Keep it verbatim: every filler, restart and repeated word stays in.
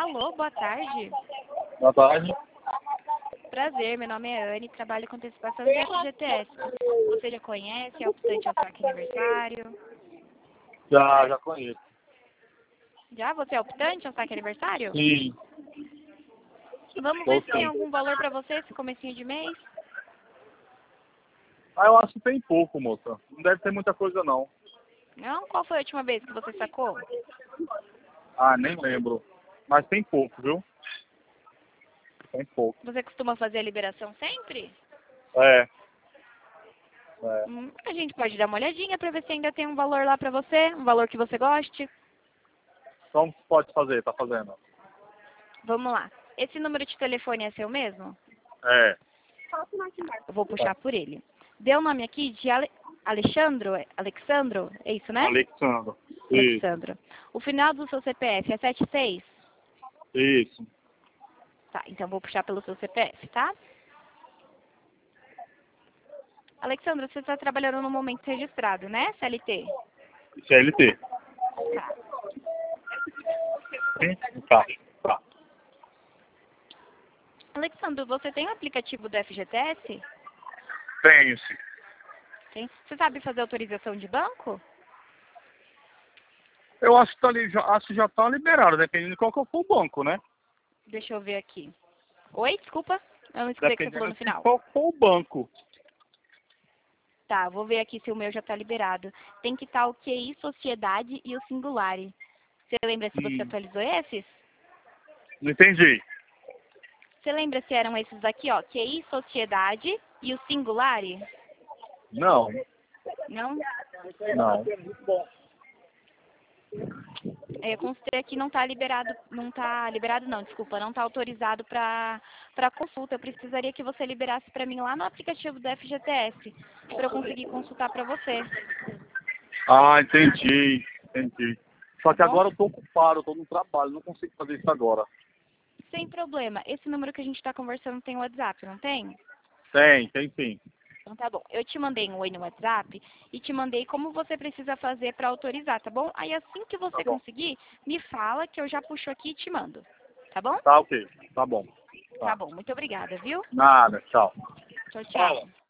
Alô, boa tarde. Boa tarde. Prazer, meu nome é Anne, trabalho com antecipação de F G T S. Você já conhece, é optante ao saque aniversário? Já, já conheço. Já? Você é optante ao saque aniversário? Sim. Vamos Tô ver se tem sim. algum valor para você esse comecinho de mês? Ah, eu acho que tem pouco, moça. Não deve ter muita coisa, não. Não? Qual foi a última vez que você sacou? Ah, nem lembro. Mas tem pouco, viu? Tem pouco. Você costuma fazer a liberação sempre? É. É. Hum, a gente pode dar uma olhadinha para ver se ainda tem um valor lá para você, um valor que você goste. Como pode fazer? Tá fazendo? Vamos lá. Esse número de telefone é seu mesmo? É. Eu vou puxar por ele. Deu o nome aqui de Ale... Alexandro? Alexandro? É isso, né? Alexandre. Isso. Alexandro. O final do seu C P F é setenta e seis? Isso. Tá, então vou puxar pelo seu C P F, tá? Alexandro, você está trabalhando no momento registrado, né? C L T? C L T. Tá. Sim? Tá. Tá. Alexandro, você tem o aplicativo do F G T S? Tenho, sim. Tem. Você sabe fazer autorização de banco? Eu acho que, tá ali, já, acho que já tá liberado, dependendo de qual que for o banco, né? Deixa eu ver aqui. Oi, desculpa. Eu não escutei o que você falou Dependendo no de final. qual for o banco. Tá, vou ver aqui se o meu já está liberado. Tem que estar o Q I Sociedade e o Singulare. Você lembra se você Hum. atualizou esses? Não entendi. Você lembra se eram esses daqui, ó? Q I Sociedade e o Singulare? Não. Não? Não. É, eu consultei aqui, não está liberado, não está liberado não, desculpa, não está autorizado para para consulta. Eu precisaria que você liberasse para mim lá no aplicativo do F G T S, para eu conseguir consultar para você, Ah, entendi. Entendi. Só tá que bom? agora eu tô ocupado, eu tô no trabalho, não consigo fazer isso agora. Sem problema. Esse número que a gente está conversando tem WhatsApp, não tem? Tem, tem sim. Então tá bom. Eu te mandei um oi no WhatsApp e te mandei como você precisa fazer para autorizar, tá bom? Aí assim que Tá você bom. conseguir, me fala que eu já puxo aqui e te mando. Tá bom? Tá ok. Tá bom. Tá Tá. bom. Muito obrigada, viu? Nada, tchau. Tchau, tchau.